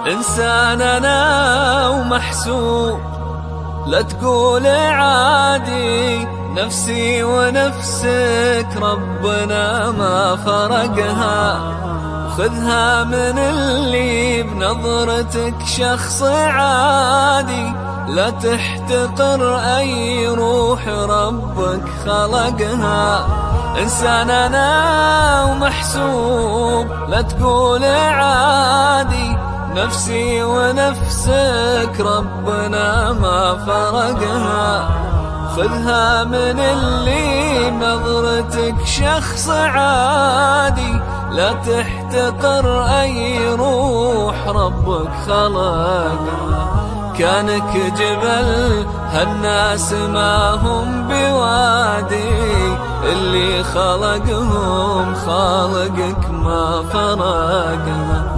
إنسان أنا ومحسوب، لا تقول عادي، نفسي ونفسك ربنا ما فرقها. خذها من اللي بنظرتك شخص عادي، لا تحتقر أي روح ربك خلقها. إنسان أنا ومحسوب، لا تقول عادي، نفسي ونفسك ربنا ما فرقها. خذها من اللي نظرتك شخص عادي، لا تحتقر أي روح ربك خلقها. كانك جبل هالناس ما هم بوادي، اللي خلقهم خالقك ما فرقها.